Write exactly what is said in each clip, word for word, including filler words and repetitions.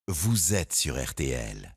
vous êtes sur R T L.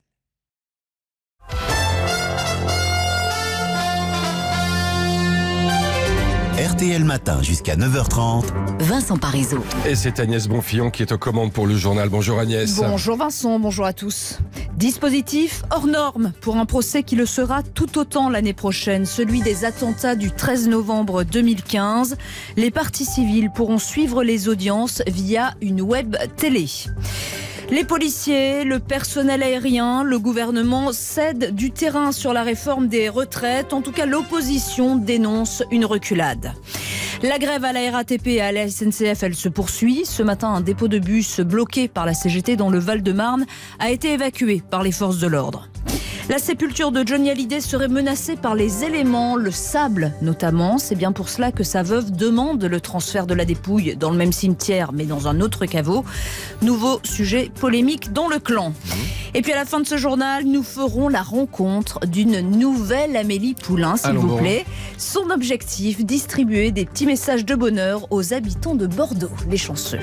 R T L Matin jusqu'à neuf heures trente. Vincent Parisot. Et c'est Agnès Bonfillon qui est aux commandes pour le journal. Bonjour Agnès. Bonjour Vincent, bonjour à tous. Dispositif hors norme pour un procès qui le sera tout autant l'année prochaine, celui des attentats du treize novembre deux mille quinze. Les parties civiles pourront suivre les audiences via une web télé. Les policiers, le personnel aérien, le gouvernement cèdent du terrain sur la réforme des retraites. En tout cas, l'opposition dénonce une reculade. La grève à la R A T P et à la S N C F, elle se poursuit. Ce matin, un dépôt de bus bloqué par la C G T dans le Val-de-Marne a été évacué par les forces de l'ordre. La sépulture de Johnny Hallyday serait menacée par les éléments, le sable notamment. C'est bien pour cela que sa veuve demande le transfert de la dépouille dans le même cimetière, mais dans un autre caveau. Nouveau sujet polémique dans le clan. Et puis à la fin de ce journal, nous ferons la rencontre d'une nouvelle Amélie Poulain, s'il Allons vous bon. plaît. Son objectif, distribuer des petits messages de bonheur aux habitants de Bordeaux, les chanceux.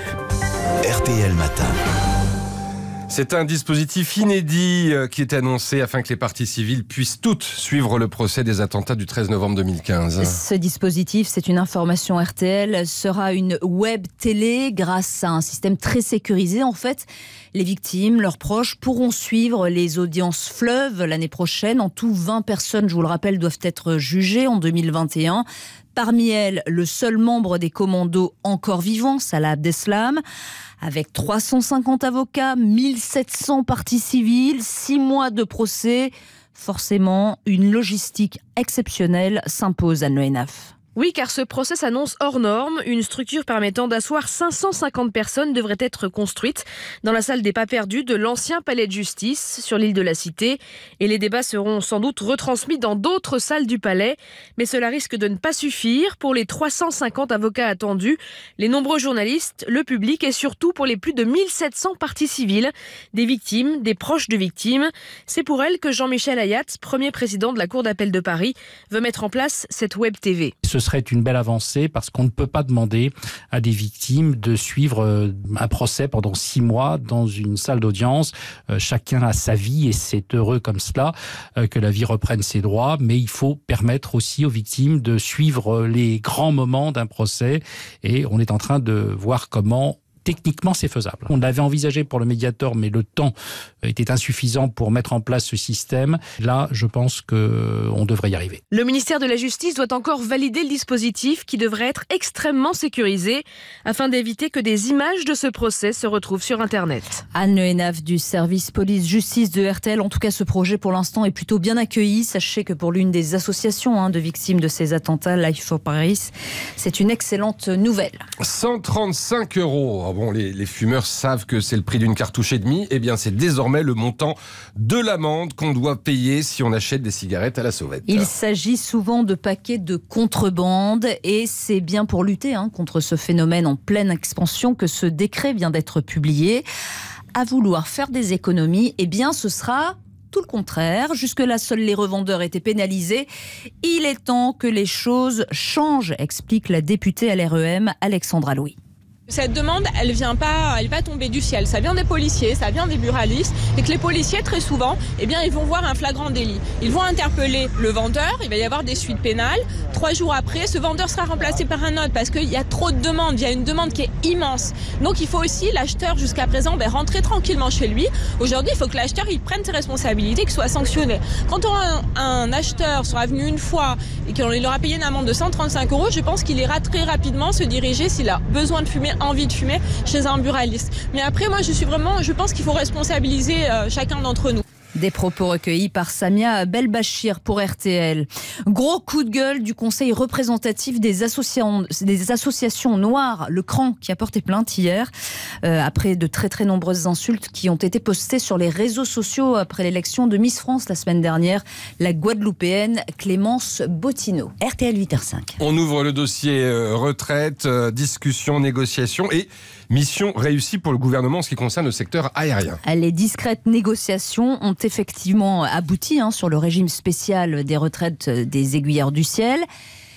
R T L Matin. C'est un dispositif inédit qui est annoncé afin que les parties civiles puissent toutes suivre le procès des attentats du treize novembre deux mille quinze. Ce dispositif, c'est une information R T L, sera une web télé grâce à un système très sécurisé. En fait, les victimes, leurs proches pourront suivre les audiences fleuves l'année prochaine. En tout, vingt personnes, je vous le rappelle, doivent être jugées en deux mille vingt et un. Parmi elles, le seul membre des commandos encore vivant, Salah Abdeslam, avec trois cent cinquante avocats, mille sept cents parties civiles, six mois de procès. Forcément, une logistique exceptionnelle s'impose à l'O N A F. Oui, car ce procès s'annonce hors norme. Une structure permettant d'asseoir cinq cent cinquante personnes devrait être construite dans la salle des pas perdus de l'ancien palais de justice sur l'île de la Cité. Et les débats seront sans doute retransmis dans d'autres salles du palais. Mais cela risque de ne pas suffire pour les trois cent cinquante avocats attendus, les nombreux journalistes, le public et surtout pour les plus de mille sept cents parties civiles, des victimes, des proches de victimes. C'est pour elles que Jean-Michel Ayat, premier président de la Cour d'appel de Paris, veut mettre en place cette web T V. Ce serait une belle avancée parce qu'on ne peut pas demander à des victimes de suivre un procès pendant six mois dans une salle d'audience. Euh, chacun a sa vie et c'est heureux comme cela euh, que la vie reprenne ses droits, mais il faut permettre aussi aux victimes de suivre les grands moments d'un procès et on est en train de voir comment techniquement, c'est faisable. On l'avait envisagé pour le Mediator, mais le temps était insuffisant pour mettre en place ce système. Là, je pense qu'on devrait y arriver. Le ministère de la Justice doit encore valider le dispositif qui devrait être extrêmement sécurisé afin d'éviter que des images de ce procès se retrouvent sur Internet. Anne Le Hénaf du service police-justice de R T L. En tout cas, ce projet pour l'instant est plutôt bien accueilli. Sachez que pour l'une des associations hein, de victimes de ces attentats, Life for Paris, c'est une excellente nouvelle. cent trente-cinq euros. Ah bon, les, les fumeurs savent que c'est le prix d'une cartouche et demie. Eh bien, c'est désormais le montant de l'amende qu'on doit payer si on achète des cigarettes à la sauvette. Il s'agit souvent de paquets de contrebande et c'est bien pour lutter hein, contre ce phénomène en pleine expansion que ce décret vient d'être publié. À vouloir faire des économies, eh bien, ce sera tout le contraire. Jusque-là, seuls les revendeurs étaient pénalisés. Il est temps que les choses changent, explique la députée L R E M, Alexandra Louis. Cette demande, elle vient pas, elle va tomber du ciel. Ça vient des policiers, ça vient des buralistes, et que les policiers, très souvent, eh bien, ils vont voir un flagrant délit. Ils vont interpeller le vendeur, il va y avoir des suites pénales. Trois jours après, ce vendeur sera remplacé par un autre parce qu'il y a trop de demandes, il y a une demande qui est immense. Donc, il faut aussi, l'acheteur, jusqu'à présent, ben, rentrer tranquillement chez lui. Aujourd'hui, il faut que l'acheteur, il prenne ses responsabilités, qu'il soit sanctionné. Quand on a un, un acheteur sera venu une fois et qu'on lui aura payé une amende de cent trente-cinq euros, je pense qu'il ira très rapidement se diriger, s'il a besoin de fumer, envie de fumer chez un buraliste. Mais après, moi, je suis vraiment, je pense qu'il faut responsabiliser euh, chacun d'entre nous. Des propos recueillis par Samia Belbachir pour R T L. Gros coup de gueule du conseil représentatif des associations, des associations noires, le C R A N, qui a porté plainte hier, euh, après de très très nombreuses insultes qui ont été postées sur les réseaux sociaux après l'élection de Miss France la semaine dernière, la Guadeloupéenne Clémence Bottineau. R T L huit heures cinq. On ouvre le dossier euh, retraite, euh, discussion, négociation et mission réussie pour le gouvernement en ce qui concerne le secteur aérien. Les discrètes négociations ont effectivement abouti hein, sur le régime spécial des retraites des aiguilleurs du ciel.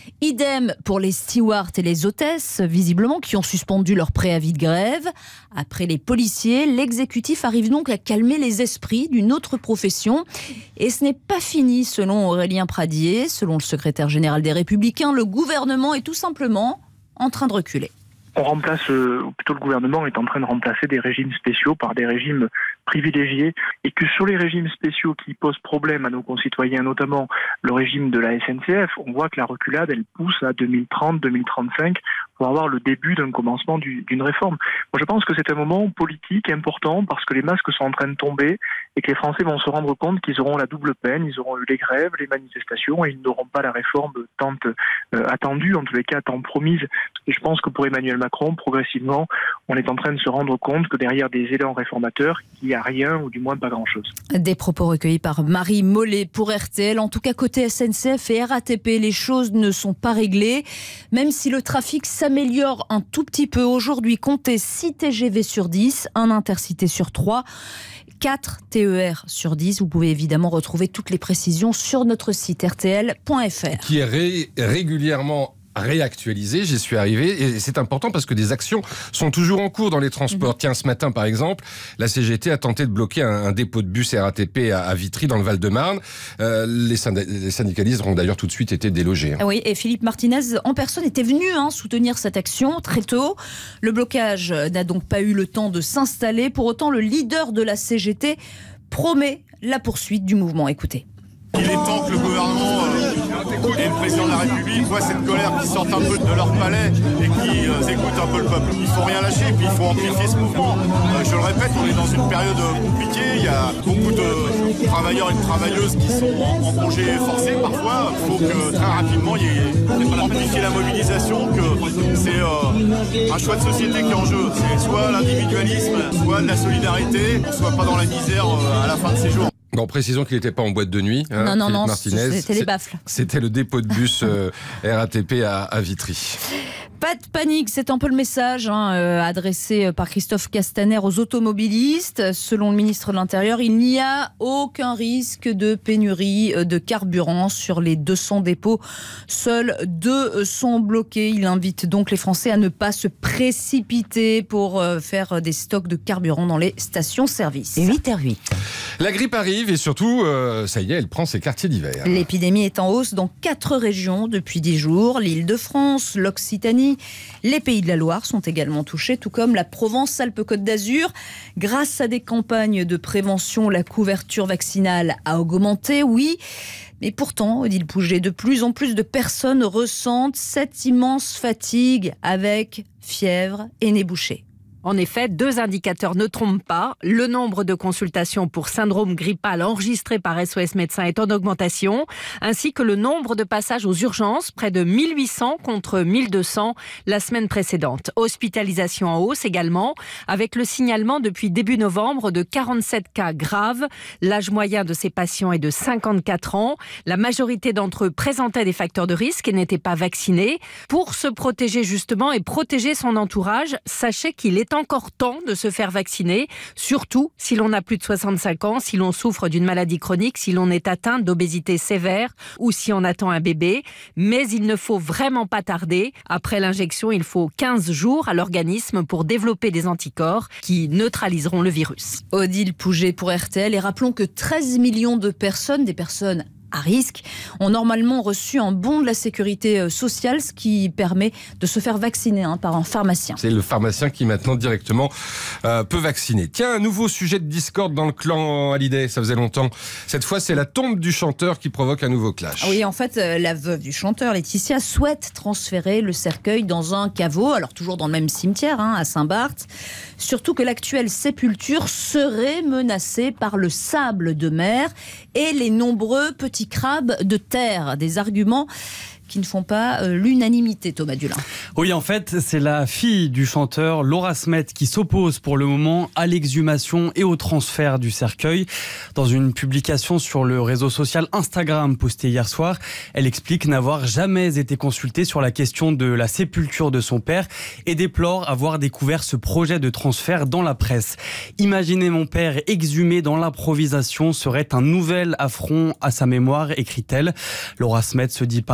Idem pour les stewards et les hôtesses, visiblement, qui ont suspendu leur préavis de grève. Après les policiers, l'exécutif arrive donc à calmer les esprits d'une autre profession. Et ce n'est pas fini, selon Aurélien Pradier. Selon le secrétaire général des Républicains, le gouvernement est tout simplement en train de reculer. On remplace, euh, ou plutôt le gouvernement est en train de remplacer des régimes spéciaux par des régimes privilégiés, et que sur les régimes spéciaux qui posent problème à nos concitoyens, notamment le régime de la S N C F, on voit que la reculade, elle pousse à deux mille trente, deux mille trente-cinq pour avoir le début d'un commencement du, d'une réforme. Moi, je pense que c'est un moment politique important parce que les masques sont en train de tomber et que les Français vont se rendre compte qu'ils auront la double peine, ils auront eu les grèves, les manifestations, et ils n'auront pas la réforme tant euh, attendue, en tous les cas tant promise. Et je pense que pour Emmanuel Macron, progressivement, on est en train de se rendre compte que derrière des élans réformateurs, il n'y a rien, ou du moins pas grand-chose. Des propos recueillis par Marie Mollet pour R T L. En tout cas, côté S N C F et R A T P, les choses ne sont pas réglées. Même si le trafic s'améliore un tout petit peu aujourd'hui, comptez six T G V sur dix, un Intercité sur trois, quatre T E R sur dix. Vous pouvez évidemment retrouver toutes les précisions sur notre site R T L point F R. Qui est ré- régulièrement réactualisé, j'y suis arrivé, et c'est important parce que des actions sont toujours en cours dans les transports. Mmh. Tiens, ce matin par exemple, la C G T a tenté de bloquer un, un dépôt de bus R A T P à, à Vitry dans le Val-de-Marne. Euh, les, synda- les syndicalistes ont d'ailleurs tout de suite été délogés. Hein. Oui, et Philippe Martinez en personne était venu hein, soutenir cette action très tôt. Le blocage n'a donc pas eu le temps de s'installer. Pour autant, le leader de la C G T promet la poursuite du mouvement. Écoutez. Il est temps que le gouvernement euh, et le président de la République voient cette colère qui sort un peu de leur palais et qui euh, écoute un peu le peuple. Il ne faut rien lâcher, puis il faut amplifier ce mouvement. Euh, je le répète, on est dans une période compliquée. Il y a beaucoup de travailleurs et de travailleuses qui sont en, en congé forcé parfois. Il faut que très rapidement il y ait amplifier la mobilisation, que c'est euh, un choix de société qui est en jeu. C'est soit l'individualisme, soit de la solidarité, qu'on ne soit pas dans la misère euh, à la fin de ces jours. Bon, précisons qu'il n'était pas en boîte de nuit. Hein, non, non, Philippe non, Martinez. c'était les baffles. C'était le dépôt de bus euh, R A T P à, à Vitry. Pas de panique, c'est un peu le message hein, euh, adressé par Christophe Castaner aux automobilistes. Selon le ministre de l'Intérieur, il n'y a aucun risque de pénurie de carburant sur les deux cents dépôts. Seuls deux sont bloqués. Il invite donc les Français à ne pas se précipiter pour euh, faire des stocks de carburant dans les stations-service. huit heures huit. La grippe arrive et surtout, euh, ça y est, elle prend ses quartiers d'hiver. L'épidémie est en hausse dans quatre régions depuis dix jours. L'Île-de-France, l'Occitanie, les Pays de la Loire sont également touchés, tout comme la Provence-Alpes-Côte d'Azur. Grâce à des campagnes de prévention, la couverture vaccinale a augmenté, oui. Mais pourtant, Odile Pouget, de plus en plus de personnes ressentent cette immense fatigue avec fièvre et nez bouché. En effet, deux indicateurs ne trompent pas. Le nombre de consultations pour syndrome grippal enregistrées par S O S Médecins est en augmentation, ainsi que le nombre de passages aux urgences, près de mille huit cents contre mille deux cents la semaine précédente. Hospitalisation en hausse également, avec le signalement depuis début novembre de quarante-sept cas graves. L'âge moyen de ces patients est de cinquante-quatre ans. La majorité d'entre eux présentaient des facteurs de risque et n'étaient pas vaccinés. Pour se protéger justement et protéger son entourage, sachez qu'il est encore temps de se faire vacciner, surtout si l'on a plus de soixante-cinq ans, si l'on souffre d'une maladie chronique, si l'on est atteint d'obésité sévère ou si on attend un bébé. Mais il ne faut vraiment pas tarder. Après l'injection, il faut quinze jours à l'organisme pour développer des anticorps qui neutraliseront le virus. Odile Pouget pour R T L. Et rappelons que treize millions de personnes, des personnes à risque, ont normalement reçu un bon de la sécurité sociale, ce qui permet de se faire vacciner hein, par un pharmacien. C'est le pharmacien qui maintenant directement euh, peut vacciner. Tiens, un nouveau sujet de discorde dans le clan Hallyday, ça faisait longtemps. Cette fois, c'est la tombe du chanteur qui provoque un nouveau clash. Oui, en fait, euh, la veuve du chanteur, Laetitia, souhaite transférer le cercueil dans un caveau, alors toujours dans le même cimetière, hein, à Saint-Barth. Surtout que l'actuelle sépulture serait menacée par le sable de mer et les nombreux petits crabes de terre. Des arguments qui ne font pas euh, l'unanimité, Thomas Dulin. Oui, en fait, c'est la fille du chanteur, Laura Smet, qui s'oppose pour le moment à l'exhumation et au transfert du cercueil. Dans une publication sur le réseau social Instagram postée hier soir, elle explique n'avoir jamais été consultée sur la question de la sépulture de son père et déplore avoir découvert ce projet de transfert dans la presse. Imaginer mon père exhumé dans l'improvisation serait un nouvel affront à sa mémoire, écrit-elle. Laura Smet se dit par ailleurs choquée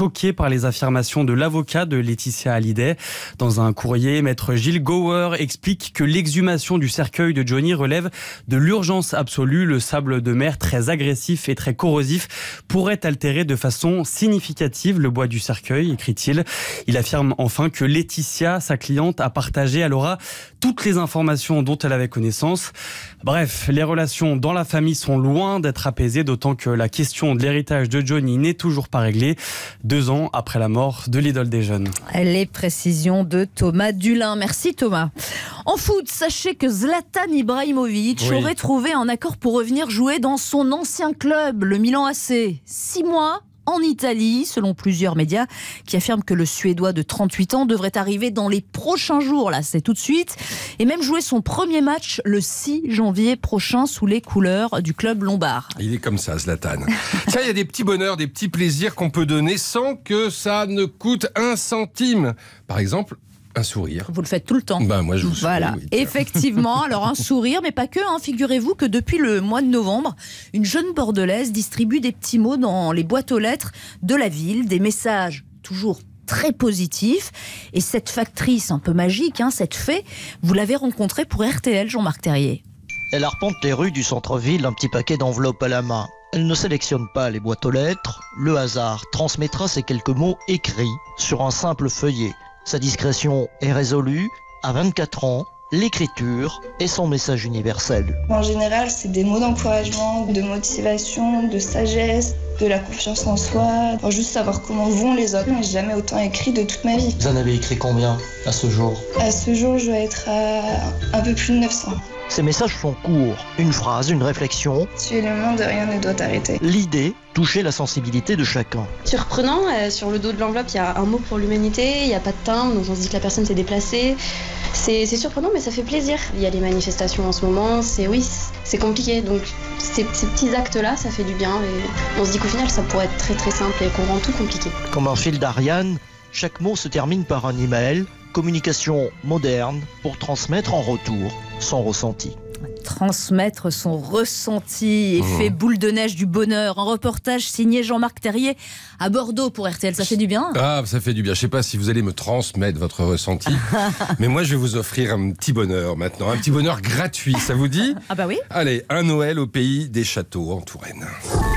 choqué par les affirmations de l'avocat de Laetitia Hallyday. Dans un courrier, maître Gilles Gower explique que l'exhumation du cercueil de Johnny relève de l'urgence absolue. Le sable de mer, très agressif et très corrosif, pourrait altérer de façon significative le bois du cercueil, écrit-il. Il affirme enfin que Laetitia, sa cliente, a partagé à Laura toutes les informations dont elle avait connaissance. Bref, les relations dans la famille sont loin d'être apaisées, d'autant que la question de l'héritage de Johnny n'est toujours pas réglée, deux ans après la mort de l'idole des jeunes. Les précisions de Thomas Dulin. Merci Thomas. En foot, sachez que Zlatan Ibrahimovic oui. aurait trouvé un accord pour revenir jouer dans son ancien club, le Milan A C. Six mois en Italie, selon plusieurs médias qui affirment que le Suédois de trente-huit ans devrait arriver dans les prochains jours, là c'est tout de suite, et même jouer son premier match le six janvier prochain sous les couleurs du club lombard. Il est comme ça, Zlatan. Tiens, il y a des petits bonheurs, des petits plaisirs qu'on peut donner sans que ça ne coûte un centime. Par exemple, un sourire. Vous le faites tout le temps. Ben, moi, je vous Voilà, souris, oui, effectivement. Alors, un sourire, mais pas que. Hein. Figurez-vous que depuis le mois de novembre, une jeune Bordelaise distribue des petits mots dans les boîtes aux lettres de la ville, des messages toujours très positifs. Et cette factrice un peu magique, hein, cette fée, vous l'avez rencontrée pour R T L, Jean-Marc Terrier. Elle arpente les rues du centre-ville, un petit paquet d'enveloppes à la main. Elle ne sélectionne pas les boîtes aux lettres. Le hasard transmettra ces quelques mots écrits sur un simple feuillet. Sa discrétion est résolue. À vingt-quatre ans, l'écriture est son message universel. En général, c'est des mots d'encouragement, de motivation, de sagesse, de la confiance en soi. Pour juste savoir comment vont les autres. J'ai jamais autant écrit de toute ma vie. Vous en avez écrit combien à ce jour? À ce jour, je dois être à un peu plus de neuf cents. Ces messages sont courts. Une phrase, une réflexion. Tu es le monde, rien ne doit t'arrêter. L'idée, toucher la sensibilité de chacun. Surprenant, euh, sur le dos de l'enveloppe, il y a un mot pour l'humanité, il n'y a pas de timbre, donc on se dit que la personne s'est déplacée. C'est, c'est surprenant, mais ça fait plaisir. Il y a les manifestations en ce moment, c'est oui, c'est compliqué. Donc ces, ces petits actes-là, ça fait du bien. Et on se dit qu'au final, ça pourrait être très très simple et qu'on rend tout compliqué. Comme un fil d'Ariane, chaque mot se termine par un email. Communication moderne pour transmettre en retour son ressenti. Transmettre son ressenti, effet mmh. boule de neige du bonheur. Un reportage signé Jean-Marc Terrier à Bordeaux pour R T L. Ça fait du bien. Ah, ça fait du bien. Je ne sais pas si vous allez me transmettre votre ressenti, mais moi je vais vous offrir un petit bonheur maintenant. Un petit bonheur gratuit, ça vous dit? Ah bah oui. Allez, un Noël au pays des châteaux en Touraine.